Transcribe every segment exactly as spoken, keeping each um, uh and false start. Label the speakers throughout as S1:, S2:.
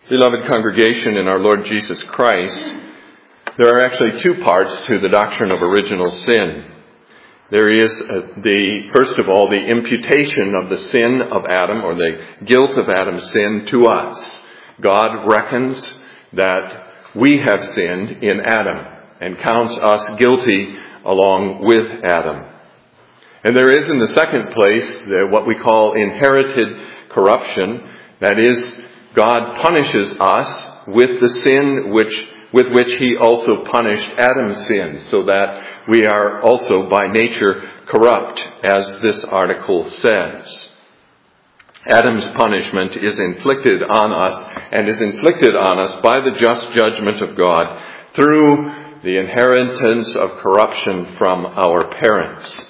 S1: Beloved congregation in our Lord Jesus Christ, there are actually two parts to the doctrine of original sin. There is uh, the, first of all, the imputation of the sin of Adam, or the guilt of Adam's sin, to us. God reckons that we have sinned in Adam and counts us guilty along with Adam. And there is, in the second place, the, what we call inherited corruption. That is, God punishes us with the sin which, with which He also punished Adam's sin, so that we are also by nature corrupt, as this article says. Adam's punishment is inflicted on us, and is inflicted on us by the just judgment of God through the inheritance of corruption from our parents.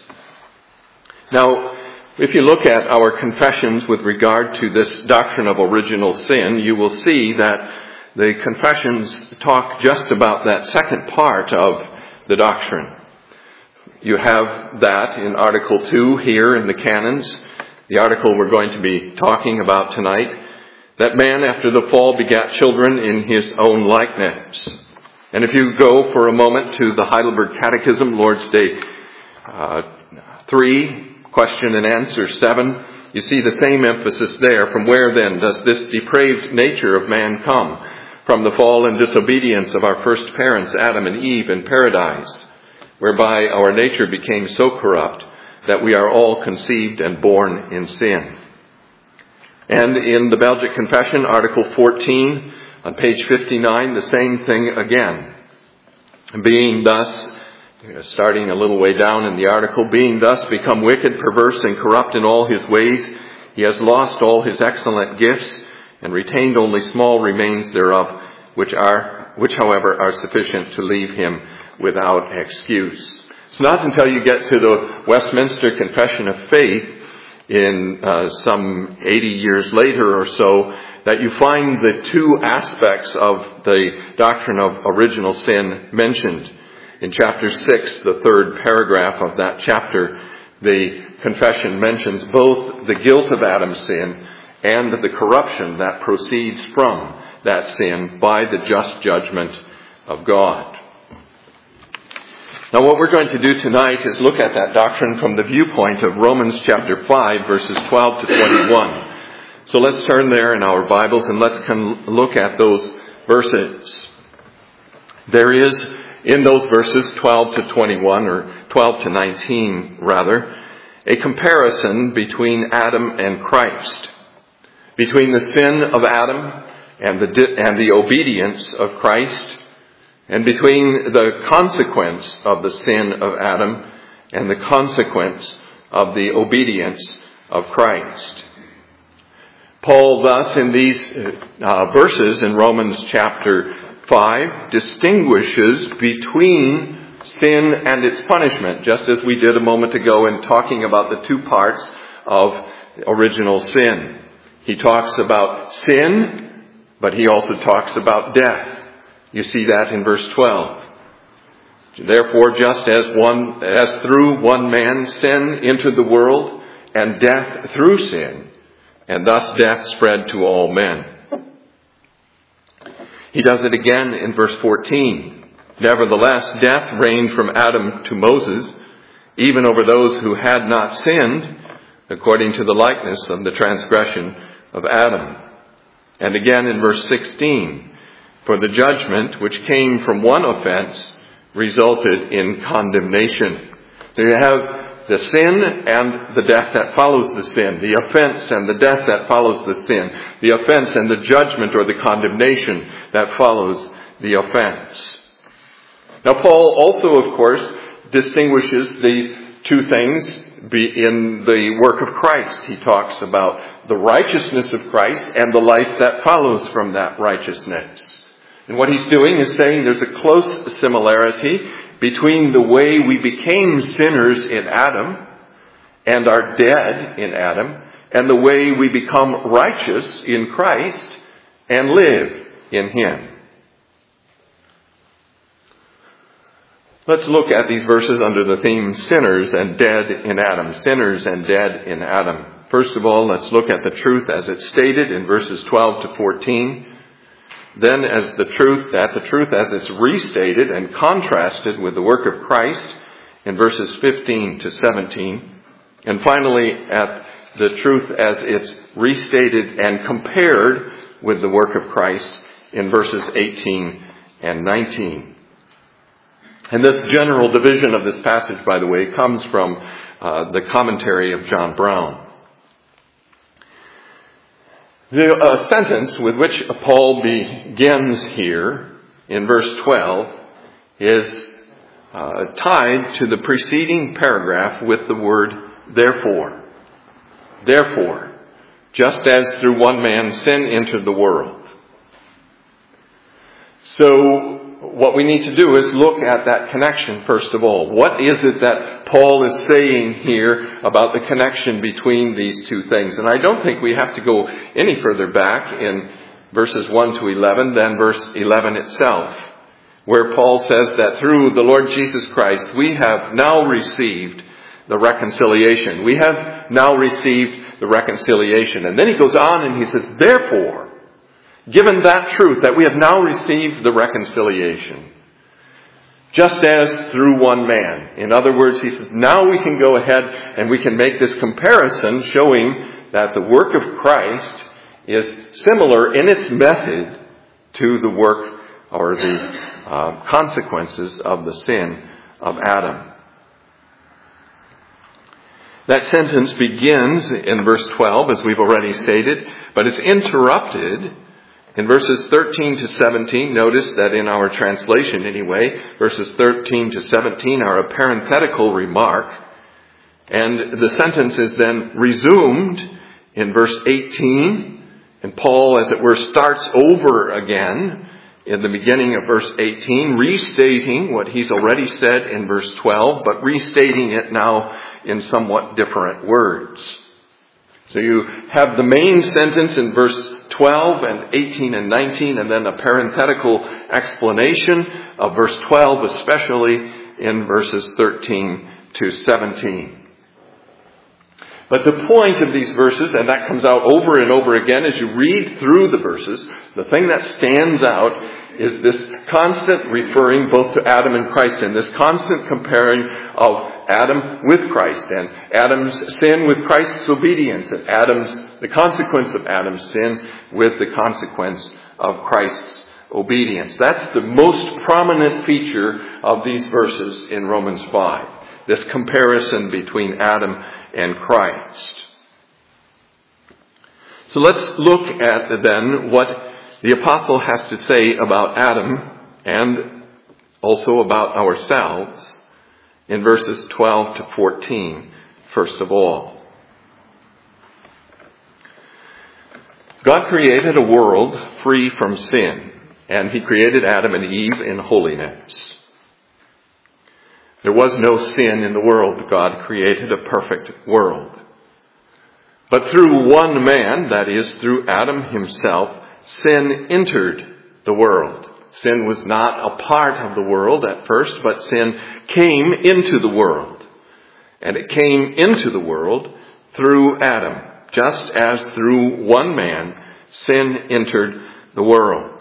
S1: Now, if you look at our confessions with regard to this doctrine of original sin, you will see that the confessions talk just about that second part of the doctrine. You have that in Article two here in the canons, the article we're going to be talking about tonight, that man after the fall begat children in his own likeness. And if you go for a moment to the Heidelberg Catechism, Lord's Day uh, three, question and answer seven, you see the same emphasis there. From where then does this depraved nature of man come? From the fall and disobedience of our first parents, Adam and Eve, in paradise, whereby our nature became so corrupt that we are all conceived and born in sin. And in the Belgic Confession, Article fourteen, on page fifty-nine, the same thing again. Being thus, starting a little way down in the article, being thus become wicked, perverse, and corrupt in all his ways, he has lost all his excellent gifts, and retained only small remains thereof, which are, which however are sufficient to leave him without excuse. It's not until you get to the Westminster Confession of Faith in uh, some eighty years later or so that you find the two aspects of the doctrine of original sin mentioned. In chapter six, the third paragraph of that chapter, the confession mentions both the guilt of Adam's sin and the corruption that proceeds from that sin by the just judgment of God. Now, what we're going to do tonight is look at that doctrine from the viewpoint of Romans chapter five, verses twelve to twenty-one. So let's turn there in our Bibles and let's look at those verses. There is, in those verses twelve to twenty-one, or twelve to nineteen rather, a comparison between Adam and Christ, between the sin of Adam and the and the obedience of Christ, and between the consequence of the sin of Adam and the consequence of the obedience of Christ. Paul thus in these uh, verses in Romans chapter five distinguishes between sin and its punishment, just as we did a moment ago in talking about the two parts of original sin. He talks about sin, but he also talks about death. You see that in verse twelve. Therefore, just as one, as through one man sin entered the world, and death through sin, and thus death spread to all men. He does it again in verse fourteen. Nevertheless, death reigned from Adam to Moses, even over those who had not sinned, according to the likeness of the transgression of Adam. And again in verse sixteen. For the judgment which came from one offense resulted in condemnation. So you have the sin and the death that follows the sin, the offense and the death that follows the sin, the offense and the judgment or the condemnation that follows the offense. Now Paul also, of course, distinguishes these two things in the work of Christ. He talks about the righteousness of Christ and the life that follows from that righteousness. And what he's doing is saying there's a close similarity between the way we became sinners in Adam and are dead in Adam, and the way we become righteous in Christ and live in Him. Let's look at these verses under the theme sinners and dead in Adam. Sinners and dead in Adam. First of all, let's look at the truth as it's stated in verses twelve to fourteen. then as the truth, at the truth as it's restated and contrasted with the work of Christ in verses fifteen to seventeen. And finally, at the truth as it's restated and compared with the work of Christ in verses eighteen and nineteen. And this general division of this passage, by the way, comes from uh, the commentary of John Brown. The uh, sentence with which Paul begins here in verse twelve is uh, tied to the preceding paragraph with the word therefore. Therefore, just as through one man sin entered the world. So what we need to do is look at that connection first of all. What is it that Paul is saying here about the connection between these two things? And I don't think we have to go any further back in verses one to eleven than verse eleven itself, where Paul says that through the Lord Jesus Christ we have now received the reconciliation. We have now received the reconciliation. And then he goes on and he says, therefore, given that truth that we have now received the reconciliation, just as through one man. In other words, he says, now we can go ahead and we can make this comparison showing that the work of Christ is similar in its method to the work or the uh, consequences of the sin of Adam. That sentence begins in verse twelve, as we've already stated, but it's interrupted in verses thirteen to seventeen. Notice that in our translation anyway, verses thirteen to seventeen are a parenthetical remark. And the sentence is then resumed in verse eighteen. And Paul, as it were, starts over again in the beginning of verse eighteen, restating what he's already said in verse twelve, but restating it now in somewhat different words. So you have the main sentence in verse twelve and eighteen and nineteen, and then a parenthetical explanation of verse twelve, especially in verses thirteen to seventeen. But the point of these verses, and that comes out over and over again as you read through the verses, the thing that stands out is this constant referring both to Adam and Christ, and this constant comparing of Adam with Christ, and Adam's sin with Christ's obedience, and Adam's the consequence of Adam's sin with the consequence of Christ's obedience. That's the most prominent feature of these verses in Romans five. This comparison between Adam and Christ. So let's look at then what the apostle has to say about Adam and also about ourselves in verses twelve to fourteen, first of all. God created a world free from sin, and He created Adam and Eve in holiness. There was no sin in the world. God created a perfect world. But through one man, that is, through Adam himself, sin entered the world. Sin was not a part of the world at first, but sin came into the world. And it came into the world through Adam, just as through one man, sin entered the world.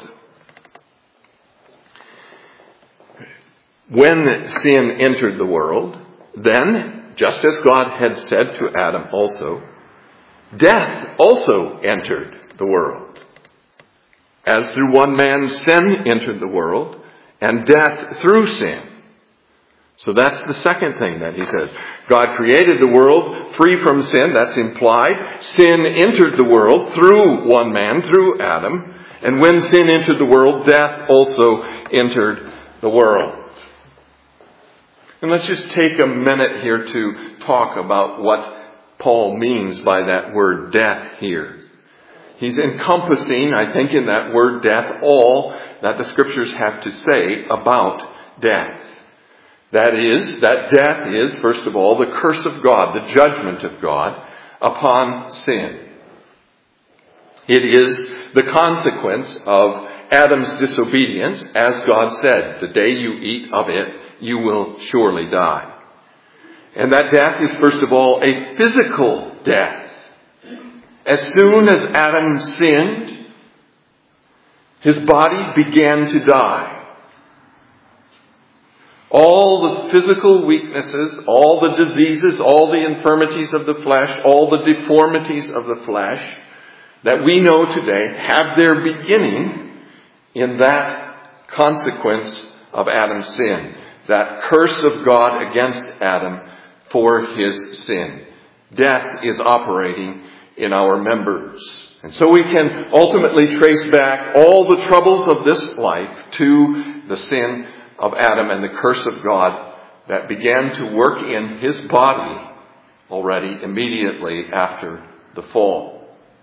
S1: When sin entered the world, then, just as God had said to Adam also, death also entered the world. As through one man sin entered the world, and death through sin. So that's the second thing that he says. God created the world free from sin, that's implied. Sin entered the world through one man, through Adam. And when sin entered the world, death also entered the world. And let's just take a minute here to talk about what Paul means by that word death here. He's encompassing, I think, in that word death, all that the Scriptures have to say about death. That is, that death is, first of all, the curse of God, the judgment of God upon sin. It is the consequence of Adam's disobedience, as God said, the day you eat of it, you will surely die. And that death is, first of all, a physical death. As soon as Adam sinned, His body began to die. All the physical weaknesses, all the diseases, all the infirmities of the flesh, all the deformities of the flesh that we know today have their beginning in that consequence of Adam's sin. That curse of God against Adam for his sin. Death is operating in our members. And so we can ultimately trace back all the troubles of this life to the sin of Adam and the curse of God that began to work in his body already immediately after the fall.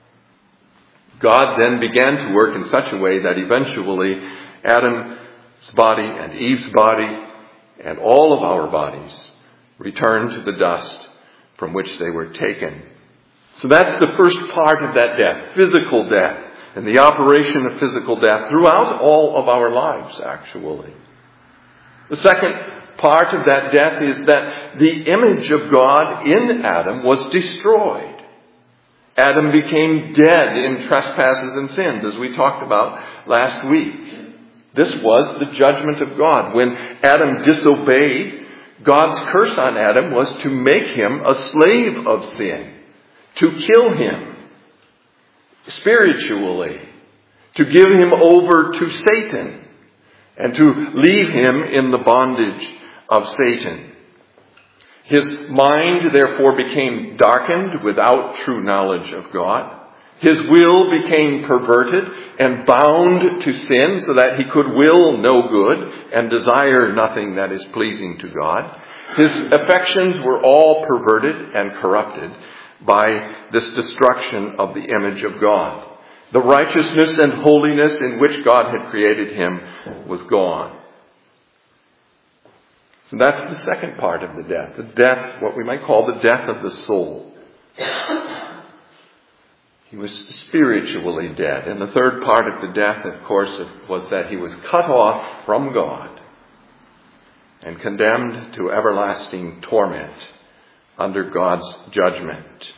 S1: God then began to work in such a way that eventually Adam's body and Eve's body and all of our bodies returned to the dust from which they were taken. So that's the first part of that death, physical death, and the operation of physical death throughout all of our lives, actually. The second part of that death is that the image of God in Adam was destroyed. Adam became dead in trespasses and sins, as we talked about last week. This was the judgment of God. When Adam disobeyed, God's curse on Adam was to make him a slave of sin, to kill him spiritually, to give him over to Satan, and to leave him in the bondage of Satan. His mind, therefore, became darkened without true knowledge of God. His will became perverted and bound to sin so that he could will no good and desire nothing that is pleasing to God. His affections were all perverted and corrupted by this destruction of the image of God. The righteousness and holiness in which God had created him was gone. So that's the second part of the death. The death, what we might call the death of the soul. He was spiritually dead. And the third part of the death, of course, was that he was cut off from God and condemned to everlasting torment under God's judgment.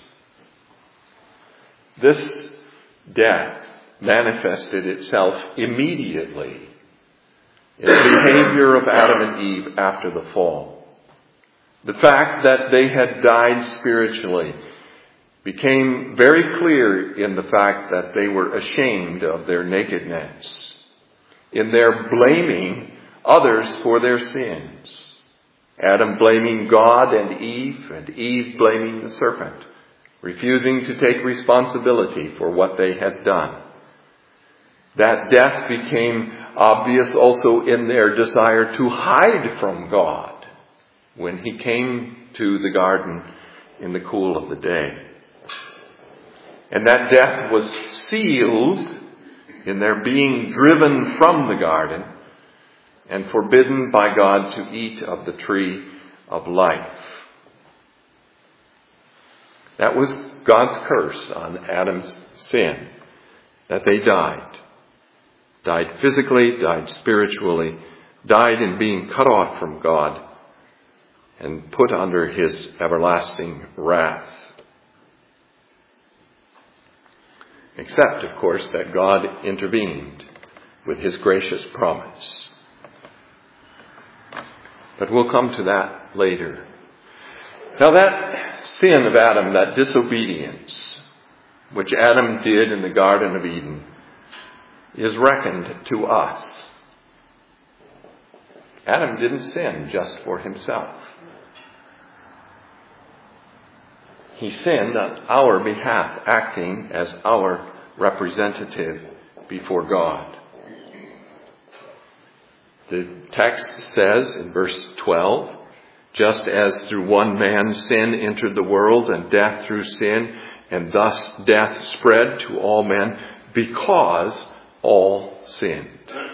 S1: This death manifested itself immediately in the behavior of Adam and Eve after the fall. The fact that they had died spiritually became very clear in the fact that they were ashamed of their nakedness, in their blaming others for their sins. Adam blaming God and Eve, and Eve blaming the serpent, refusing to take responsibility for what they had done. That death became obvious also in their desire to hide from God when he came to the garden in the cool of the day. And that death was sealed in their being driven from the garden and forbidden by God to eat of the tree of life. That was God's curse on Adam's sin, that they died. Died physically, died spiritually, died in being cut off from God and put under his everlasting wrath. Except, of course, that God intervened with his gracious promise. But we'll come to that later. Now that sin of Adam, that disobedience, which Adam did in the Garden of Eden, is reckoned to us. Adam didn't sin just for himself. He sinned on our behalf, acting as our representative before God. The text says in verse twelve, just as through one man sin entered the world, and death through sin, and thus death spread to all men because all sinned.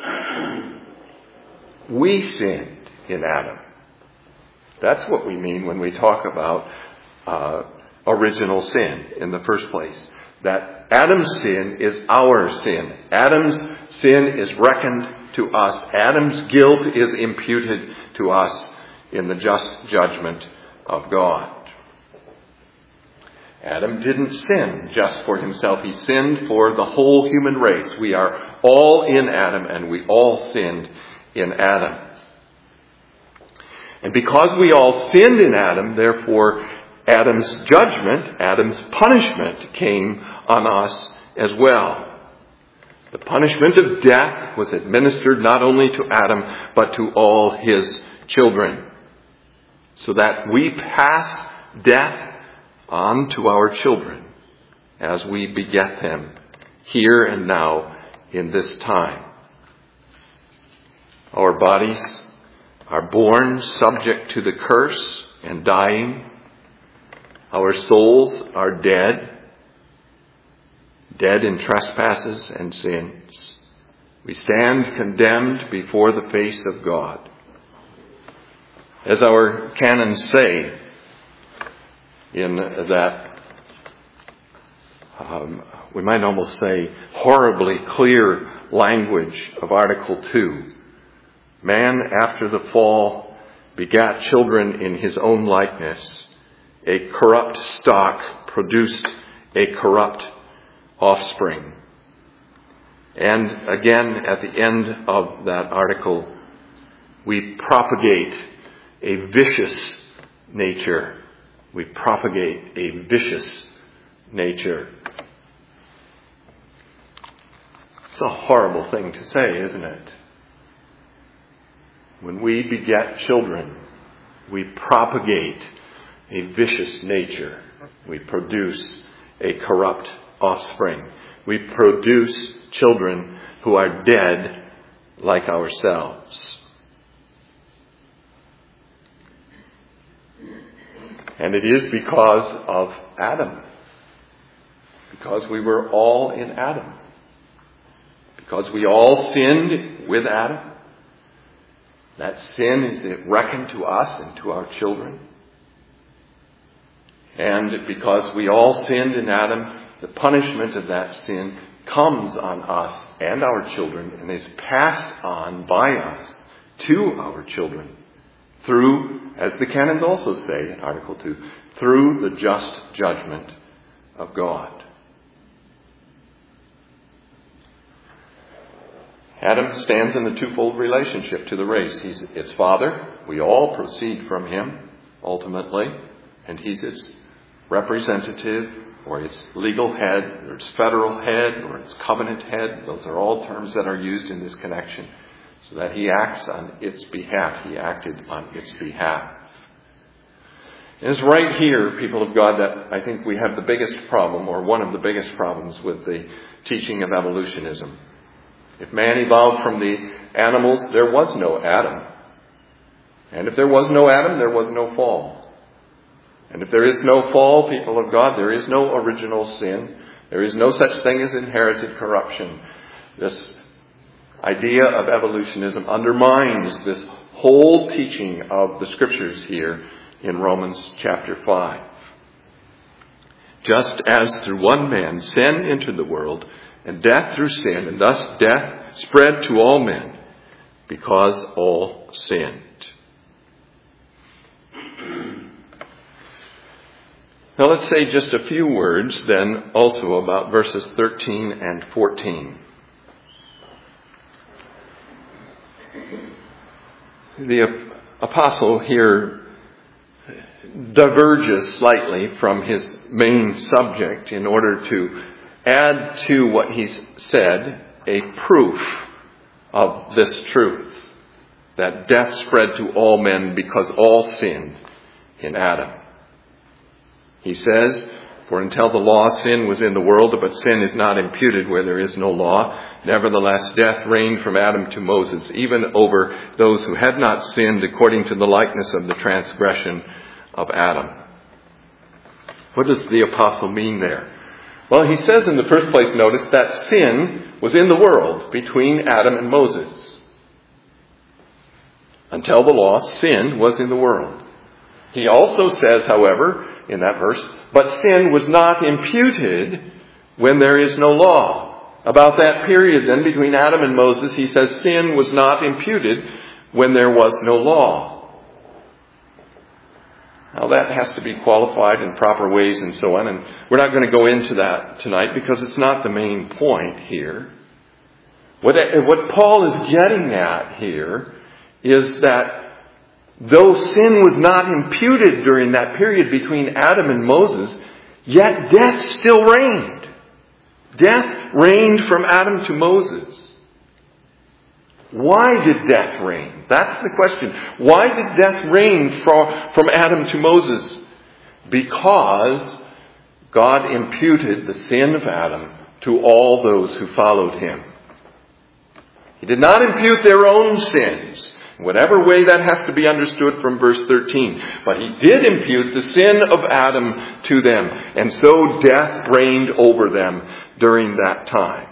S1: We sinned in Adam. That's what we mean when we talk about uh, original sin in the first place. That Adam's sin is our sin. Adam's sin is reckoned to us. Adam's guilt is imputed to us in the just judgment of God. Adam didn't sin just for himself. He sinned for the whole human race. We are all in Adam, and we all sinned in Adam. And because we all sinned in Adam, therefore Adam's judgment, Adam's punishment came on us as well. The punishment of death was administered not only to Adam, but to all his children, so that we pass death on to our children as we beget them here and now in this time. Our bodies are born subject to the curse and dying. Our souls are dead, dead in trespasses and sins. We stand condemned before the face of God. As our canons say in that, um, we might almost say, horribly clear language of Article two, man after the fall begat children in his own likeness. A corrupt stock produced a corrupt offspring. And again, at the end of that article, we propagate a vicious nature. We propagate a vicious nature. It's a horrible thing to say, isn't it? When we beget children, we propagate a vicious nature. We produce a corrupt offspring. We produce children who are dead like ourselves. And it is because of Adam. Because we were all in Adam. Because we all sinned with Adam. That sin is reckoned to us and to our children. And because we all sinned in Adam, the punishment of that sin comes on us and our children and is passed on by us to our children through, as the canons also say in Article two, through the just judgment of God. Adam stands in the twofold relationship to the race. He's its father. We all proceed from him, ultimately. And he's its representative, or its legal head, or its federal head, or its covenant head. Those are all terms that are used in this connection. So that he acts on its behalf. He acted on its behalf. And it's right here, people of God, that I think we have the biggest problem, or one of the biggest problems with the teaching of evolutionism. If man evolved from the animals, there was no Adam. And if there was no Adam, there was no fall. And if there is no fall, people of God, there is no original sin. There is no such thing as inherited corruption. This idea of evolutionism undermines this whole teaching of the Scriptures here in Romans chapter five. Just as through one man sin entered the world, and death through sin, and thus death spread to all men, because all sinned. Now let's say just a few words then also about verses thirteen and fourteen. The apostle here diverges slightly from his main subject in order to add to what he's said a proof of this truth, that death spread to all men because all sinned in Adam. He says, for until the law, sin was in the world, but sin is not imputed where there is no law. Nevertheless, death reigned from Adam to Moses, even over those who had not sinned according to the likeness of the transgression of Adam. What does the apostle mean there? Well, he says in the first place, notice, that sin was in the world between Adam and Moses. Until the law, sin was in the world. He also says, however, in that verse, but sin was not imputed when there is no law. About that period then between Adam and Moses, he says sin was not imputed when there was no law. Now that has to be qualified in proper ways and so on, and we're not going to go into that tonight because it's not the main point here. What, what Paul is getting at here is that though sin was not imputed during that period between Adam and Moses, yet death still reigned. Death reigned from Adam to Moses. Why did death reign? That's the question. Why did death reign from, from Adam to Moses? Because God imputed the sin of Adam to all those who followed him. He did not impute their own sins, in whatever way that has to be understood from verse thirteen. But he did impute the sin of Adam to them. And so death reigned over them during that time.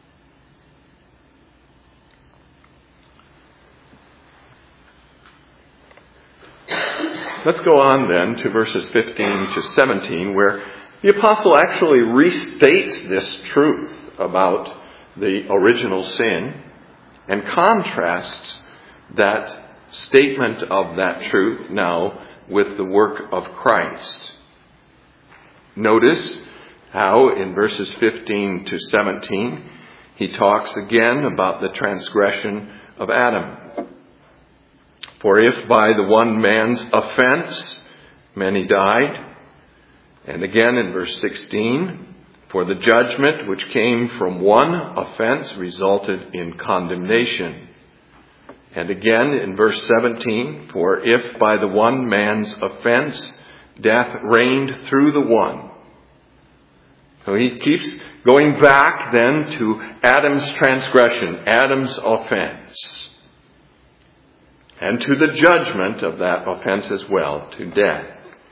S1: Let's go on then to verses fifteen to seventeen, where the apostle actually restates this truth about the original sin and contrasts that statement of that truth now with the work of Christ. Notice how in verses fifteen to seventeen he talks again about the transgression of Adam. For if by the one man's offense many died, and again in verse sixteen, for the judgment which came from one offense resulted in condemnation. And again in verse seventeen, for if by the one man's offense death reigned through the one. So he keeps going back then to Adam's transgression, Adam's offense, and to the judgment of that offense as well, to death.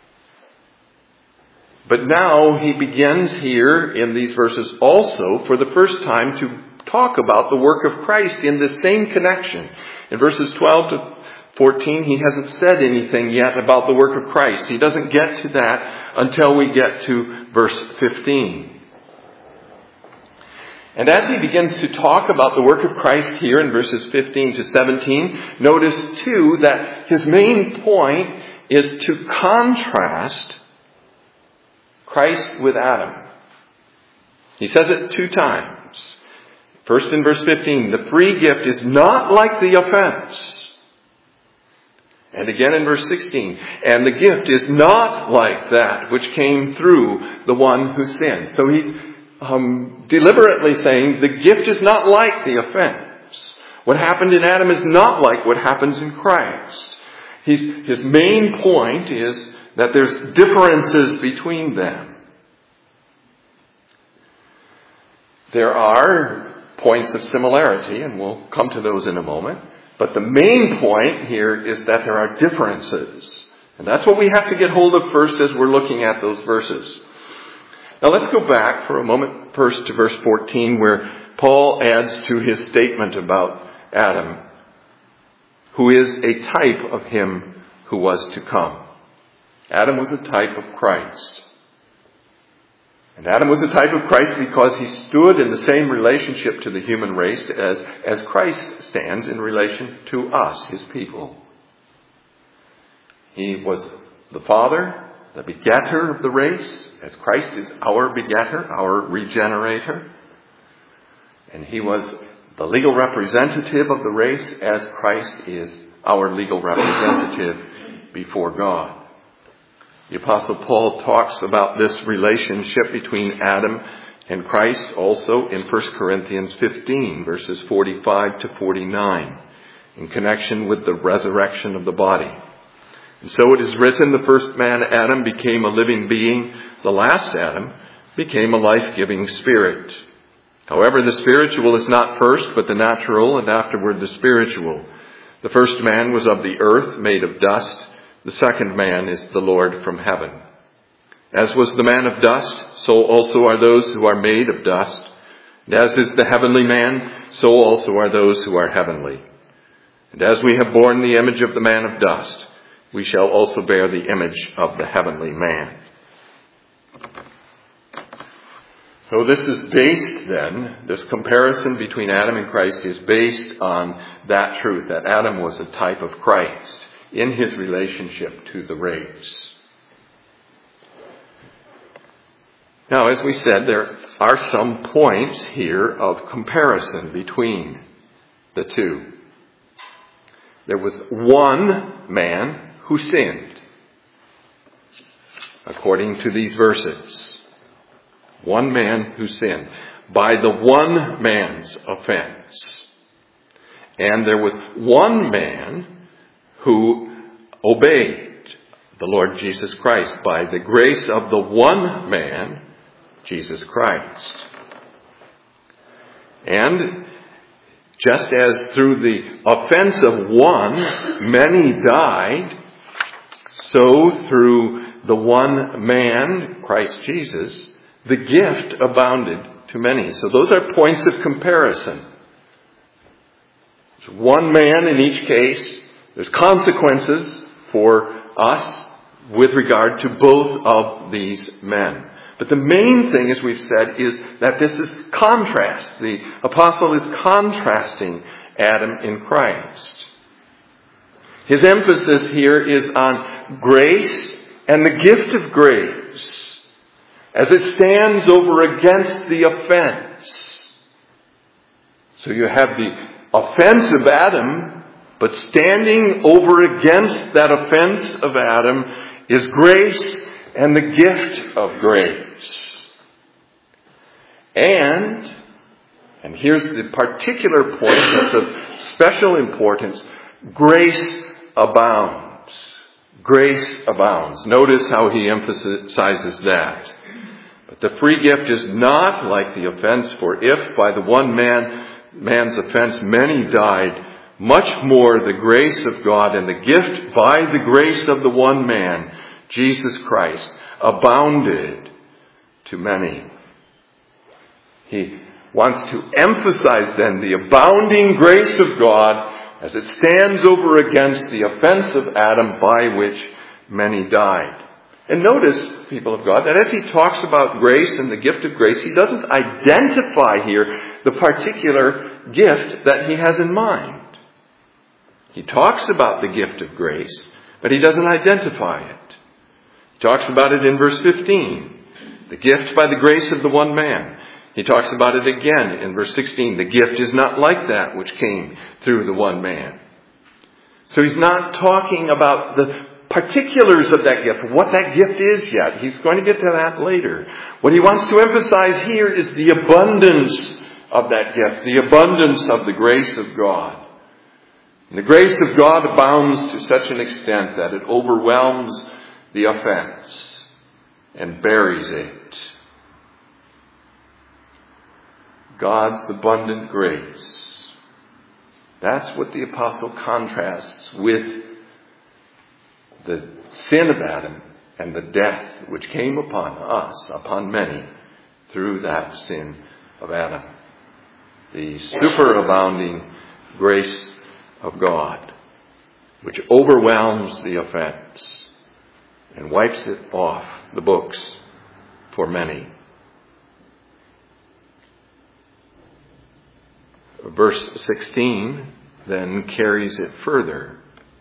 S1: But now he begins here in these verses also for the first time to talk about the work of Christ in the same connection. In verses twelve to fourteen, he hasn't said anything yet about the work of Christ. He doesn't get to that until we get to verse fifteen. And as he begins to talk about the work of Christ here in verses fifteen to seventeen, notice too that his main point is to contrast Christ with Adam. He says it two times. First in verse fifteen, the free gift is not like the offense. And again in verse sixteen, and the gift is not like that which came through the one who sinned. So he's um, deliberately saying the gift is not like the offense. What happened in Adam is not like what happens in Christ. He's, his main point is that there's differences between them. There are points of similarity, and we'll come to those in a moment. But the main point here is that there are differences. And that's what we have to get hold of first as we're looking at those verses. Now let's go back for a moment first to verse fourteen, where Paul adds to his statement about Adam, who is a type of him who was to come. Adam was a type of Christ. And Adam was a type of Christ because he stood in the same relationship to the human race as, as Christ stands in relation to us, his people. He was the father, the begetter of the race, as Christ is our begetter, our regenerator. And he was the legal representative of the race as Christ is our legal representative before God. The Apostle Paul talks about this relationship between Adam and Christ also in First Corinthians fifteen, verses forty-five to forty-nine, in connection with the resurrection of the body. And so it is written, the first man, Adam, became a living being. The last Adam became a life-giving spirit. However, the spiritual is not first, but the natural, and afterward the spiritual. The first man was of the earth, made of dust. The second man is the Lord from heaven. As was the man of dust, so also are those who are made of dust. And as is the heavenly man, so also are those who are heavenly. And as we have borne the image of the man of dust, we shall also bear the image of the heavenly man. So this is based then, this comparison between Adam and Christ is based on that truth, that Adam was a type of Christ in his relationship to the race. Now, as we said, there are some points here of comparison between the two. There was one man who sinned, according to these verses. One man who sinned by the one man's offense. And there was one man who obeyed the Lord Jesus Christ by the grace of the one man, Jesus Christ. And just as through the offense of one, many died, so through the one man, Christ Jesus, the gift abounded to many. So those are points of comparison. There's one man in each case. There's consequences for us with regard to both of these men. But the main thing, as we've said, is that this is contrast. The apostle is contrasting Adam in Christ. His emphasis here is on grace and the gift of grace as it stands over against the offense. So you have the offense of Adam, but standing over against that offense of Adam is grace and the gift of grace. And, and here's the particular point that's of special importance, grace abounds. Grace abounds. Notice how he emphasizes that. But the free gift is not like the offense, for if by the one man, man's offense many died, much more the grace of God and the gift by the grace of the one man, Jesus Christ, abounded to many. He wants to emphasize then the abounding grace of God as it stands over against the offense of Adam by which many died. And notice, people of God, that as he talks about grace and the gift of grace, he doesn't identify here the particular gift that he has in mind. He talks about the gift of grace, but he doesn't identify it. He talks about it in verse fifteen, the gift by the grace of the one man. He talks about it again in verse sixteen, the gift is not like that which came through the one man. So he's not talking about the particulars of that gift, what that gift is yet. He's going to get to that later. What he wants to emphasize here is the abundance of that gift, the abundance of the grace of God. And the grace of God abounds to such an extent that it overwhelms the offense and buries it. God's abundant grace. That's what the apostle contrasts with the sin of Adam and the death which came upon us, upon many, through that sin of Adam. The superabounding grace of God, which overwhelms the offense and wipes it off the books for many. Verse sixteen then carries it further.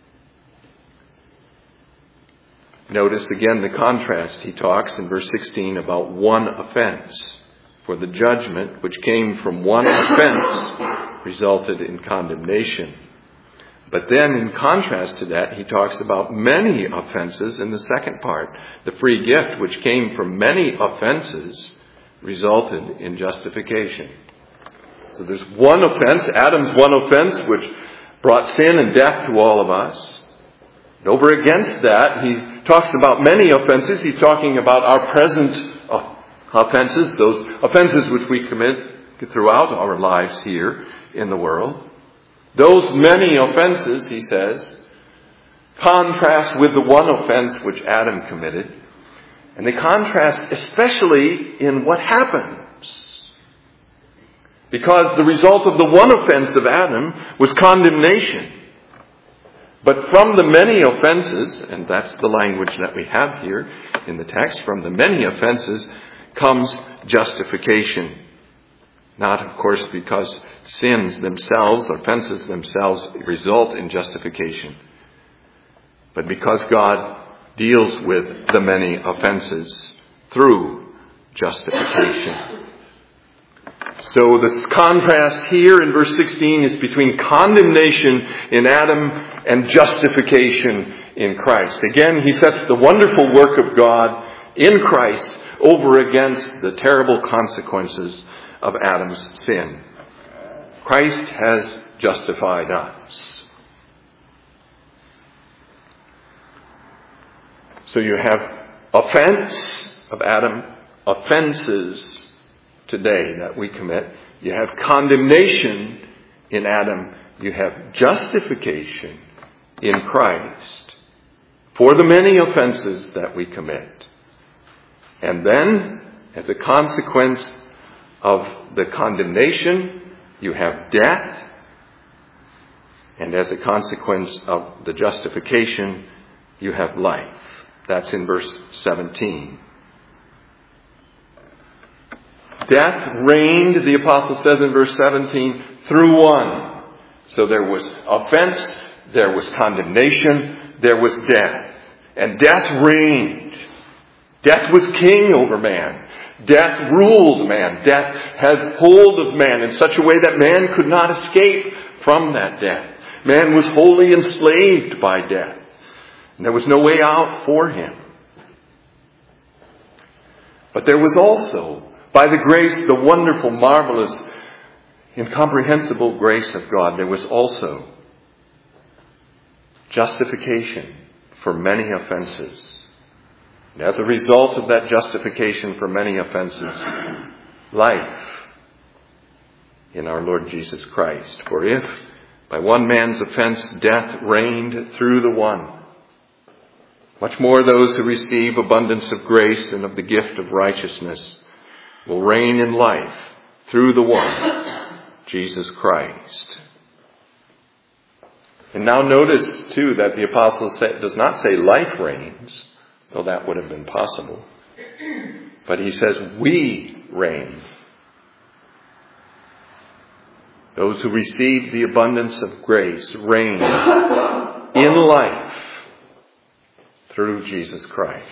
S1: Notice again the contrast. He talks in verse sixteen about one offense. For the judgment which came from one offense resulted in condemnation. But then in contrast to that, he talks about many offenses in the second part. The free gift which came from many offenses resulted in justification. So there's one offense, Adam's one offense, which brought sin and death to all of us. And over against that, he talks about many offenses. He's talking about our present offenses, those offenses which we commit throughout our lives here in the world. Those many offenses, he says, contrast with the one offense which Adam committed. And they contrast especially in what happens. Because the result of the one offense of Adam was condemnation. But from the many offenses, and that's the language that we have here in the text, from the many offenses comes justification. Not, of course, because sins themselves, offenses themselves, result in justification. But because God deals with the many offenses through justification. So the contrast here in verse sixteen is between condemnation in Adam and justification in Christ. Again, he sets the wonderful work of God in Christ over against the terrible consequences of Adam's sin. Christ has justified us. So you have offense of Adam, offenses today that we commit. You have condemnation in Adam. You have justification in Christ for the many offenses that we commit. And then, as a consequence of the condemnation, you have death. And as a consequence of the justification, you have life. That's in verse seventeen. Death reigned, the apostle says in verse seventeen, through one. So there was offense, there was condemnation, there was death. And death reigned. Death was king over man. Death ruled man. Death had hold of man in such a way that man could not escape from that death. Man was wholly enslaved by death. And there was no way out for him. But there was also, by the grace, the wonderful, marvelous, incomprehensible grace of God, there was also justification for many offenses. And as a result of that justification for many offenses, life in our Lord Jesus Christ. For if by one man's offense death reigned through the one, much more those who receive abundance of grace and of the gift of righteousness will reign in life through the one, Jesus Christ. And now notice, too, that the apostle say, does not say life reigns, though that would have been possible. But he says we reign. Those who receive the abundance of grace reign in life through Jesus Christ.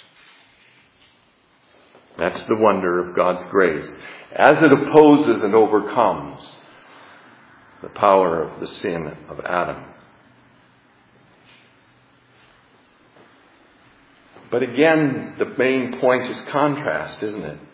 S1: That's the wonder of God's grace, as it opposes and overcomes the power of the sin of Adam. But again, the main point is contrast, isn't it?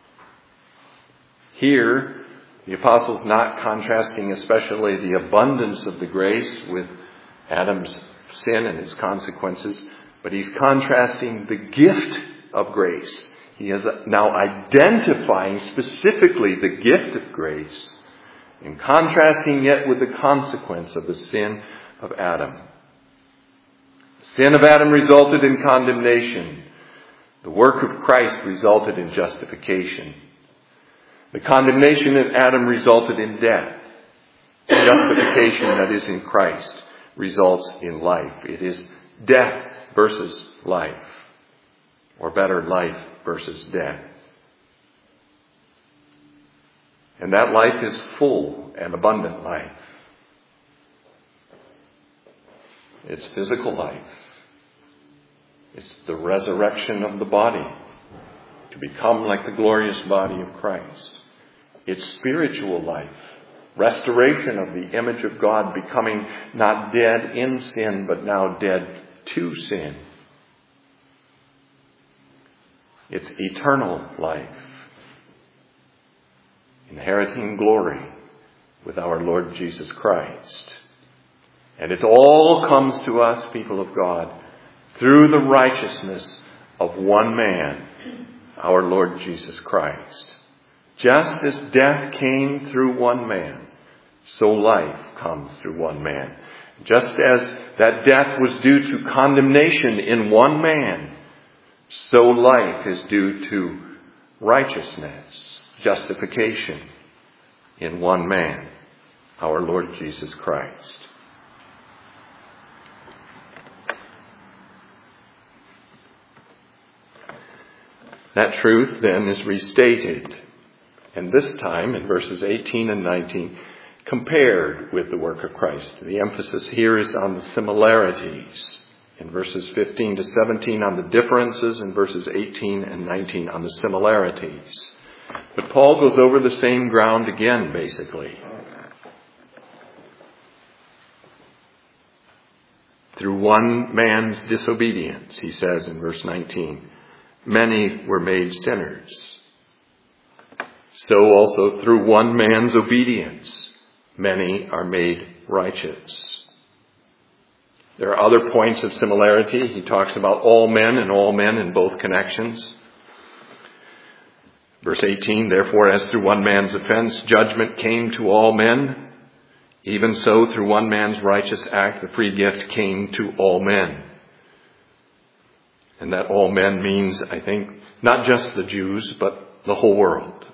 S1: Here, the apostle's not contrasting especially the abundance of the grace with Adam's sin and its consequences, but he's contrasting the gift of grace. He is now identifying specifically the gift of grace and contrasting it with the consequence of the sin of Adam. The sin of Adam resulted in condemnation. The work of Christ resulted in justification. The condemnation of Adam resulted in death. The justification that is in Christ results in life. It is death versus life. Or better, life versus death. And that life is full and abundant life. It's physical life. It's the resurrection of the body to become like the glorious body of Christ. It's spiritual life. Restoration of the image of God, becoming not dead in sin, but now dead to sin. It's eternal life. Inheriting glory with our Lord Jesus Christ. And it all comes to us, people of God, through the righteousness of one man, our Lord Jesus Christ. Just as death came through one man, so life comes through one man. Just as that death was due to condemnation in one man, so life is due to righteousness, justification in one man, our Lord Jesus Christ. That truth then is restated, and this time in verses eighteen and nineteen, compared with the work of Christ. The emphasis here is on the similarities in verses fifteen to seventeen on the differences, and verses eighteen and nineteen on the similarities. But Paul goes over the same ground again, basically. Through one man's disobedience, he says in verse nineteen, many were made sinners. So also through one man's obedience, many are made righteous. There are other points of similarity. He talks about all men and all men in both connections. Verse eighteen, therefore, as through one man's offense, judgment came to all men, even so through one man's righteous act, the free gift came to all men. And that all men means, I think, not just the Jews, but the whole world.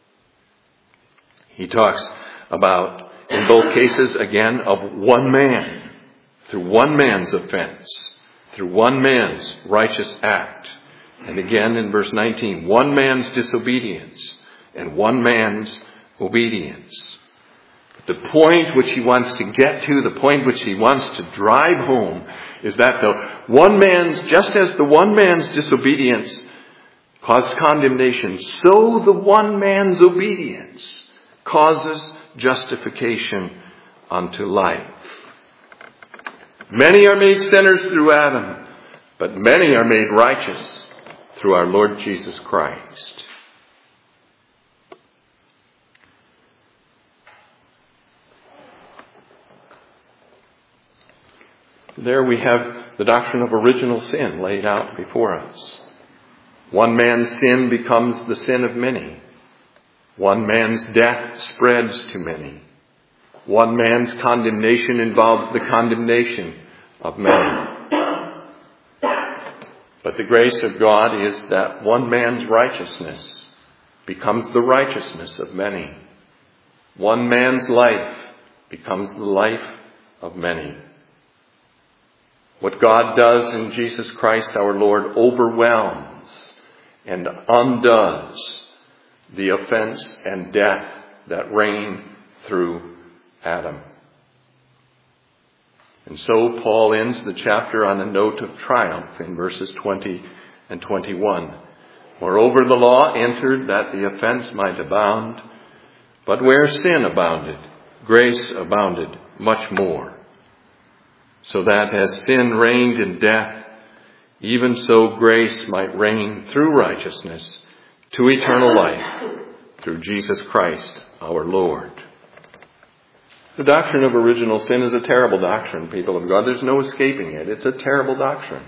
S1: He talks about, in both cases, again, of one man, through one man's offense, through one man's righteous act. And again in verse nineteen, one man's disobedience and one man's obedience. The point which he wants to get to, the point which he wants to drive home, is that the one man's, just as the one man's disobedience caused condemnation, so the one man's obedience causes justification unto life. Many are made sinners through Adam, but many are made righteous through our Lord Jesus Christ. There we have the doctrine of original sin laid out before us. One man's sin becomes the sin of many. One man's death spreads to many. One man's condemnation involves the condemnation of many. But the grace of God is that one man's righteousness becomes the righteousness of many. One man's life becomes the life of many. What God does in Jesus Christ our Lord overwhelms and undoes the offense and death that reign through Adam. And so Paul ends the chapter on a note of triumph in verses twenty and twenty-one. Moreover, the law entered that the offense might abound, but where sin abounded, grace abounded much more. So that as sin reigned in death, even so grace might reign through righteousness to eternal life through Jesus Christ our Lord. The doctrine of original sin is a terrible doctrine, people of God. There's no escaping it. It's a terrible doctrine.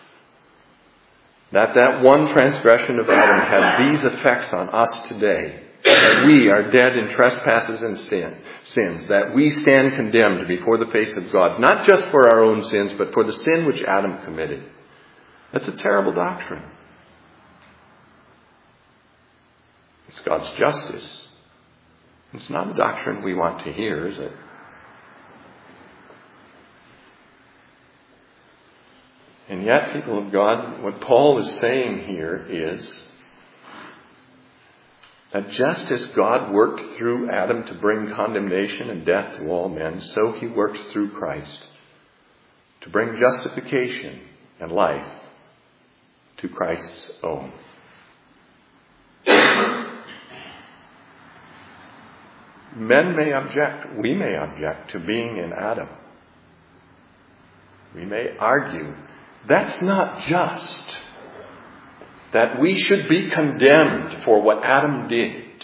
S1: That that one transgression of Adam had these effects on us today. That we are dead in trespasses and sin, sins. That we stand condemned before the face of God. Not just for our own sins, but for the sin which Adam committed. That's a terrible doctrine. It's God's justice. It's not a doctrine we want to hear, is it? And yet, people of God, what Paul is saying here is that just as God worked through Adam to bring condemnation and death to all men, so he works through Christ to bring justification and life to Christ's own. Men may object, we may object to being in Adam. We may argue, that's not just. That we should be condemned for what Adam did.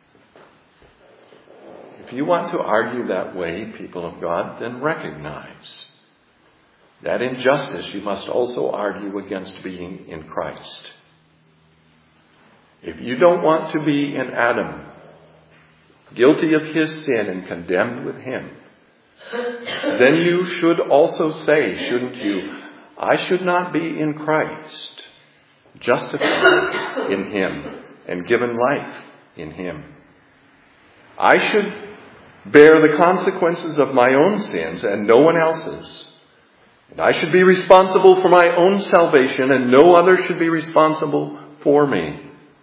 S1: If you want to argue that way, people of God, then recognize that in justice you must also argue against being in Christ. If you don't want to be in Adam, guilty of his sin and condemned with him, then you should also say, shouldn't you, I should not be in Christ, justified in him and given life in him. I should bear the consequences of my own sins and no one else's. And I should be responsible for my own salvation and no other should be responsible for me.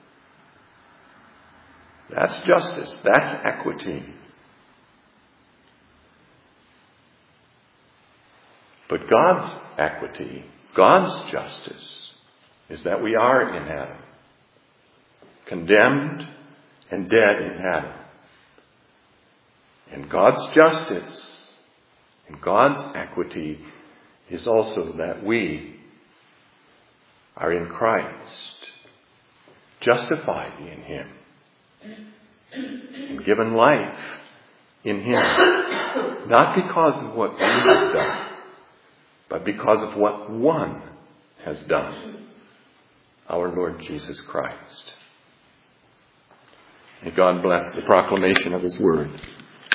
S1: That's justice. That's equity. But God's equity, God's justice, is that we are in Adam, condemned and dead in Adam. And God's justice and God's equity is also that we are in Christ, justified in Him, and given life in Him, not because of what we have done, but because of what one has done, our Lord Jesus Christ. May God bless the proclamation of His word.